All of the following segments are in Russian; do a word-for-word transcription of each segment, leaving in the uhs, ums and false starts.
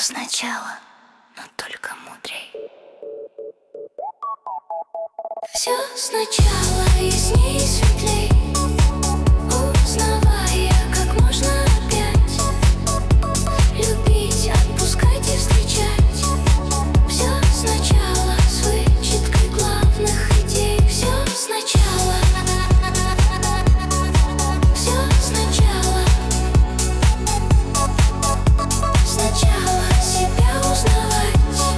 сначала, но только мудрей. Все сначала ясней и светлей, узнавая, как можно опять любить, отпускать и встречать. Все сначала с вычеткой главных идей. Все сначала, все сначала. Сначала себя узнавать.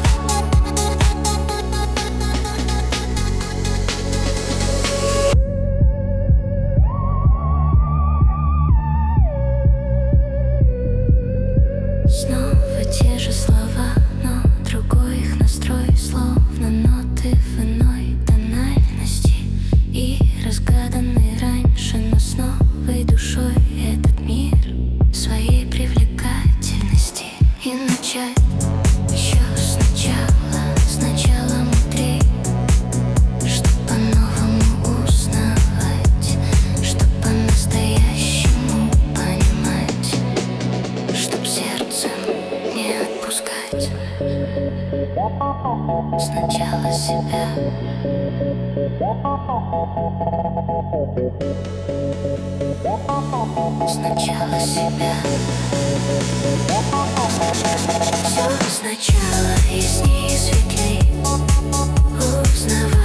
Снова те же слова, но другой их настрой, словно ноты в иной тональности и разгаданный раньше, но с новой душой этот мир своей привлекательности. И начать еще сначала, сначала мудрей, чтоб по-новому узнавать, чтоб по-настоящему понимать, чтоб сердцем не отпускать. Сначала себя. Сначала себя. Все сначала ясней и светлей, узнавай.